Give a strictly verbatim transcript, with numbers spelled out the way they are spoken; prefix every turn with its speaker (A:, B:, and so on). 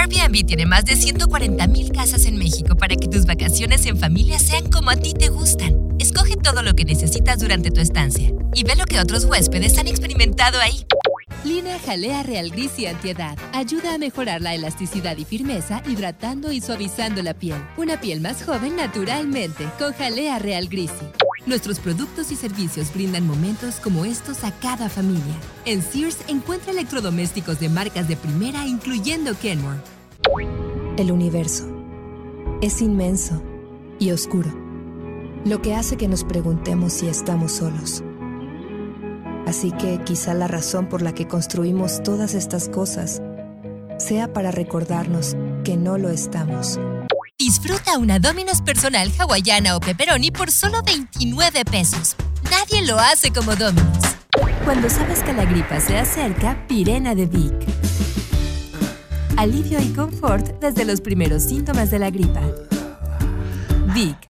A: Airbnb tiene más de ciento cuarenta mil casas en México para que tus vacaciones en familia sean como a ti te gustan. Escoge todo lo que necesitas durante tu estancia y ve lo que otros huéspedes han experimentado ahí.
B: Línea Jalea Real Greasy Antiedad. Ayuda a mejorar la elasticidad y firmeza, hidratando y suavizando la piel. Una piel más joven naturalmente, con Jalea Real Greasy. Nuestros productos y servicios brindan momentos como estos a cada familia. En Sears encuentra electrodomésticos de marcas de primera, incluyendo Kenmore.
C: El universo es inmenso y oscuro, lo que hace que nos preguntemos si estamos solos. Así que quizá la razón por la que construimos todas estas cosas sea para recordarnos que no lo estamos.
A: Disfruta una Domino's personal hawaiana o pepperoni por solo veintinueve pesos. Nadie lo hace como Domino's.
B: Cuando sabes que la gripa se acerca, Pirena de Vic. Alivio y confort desde los primeros síntomas de la gripa. Vic.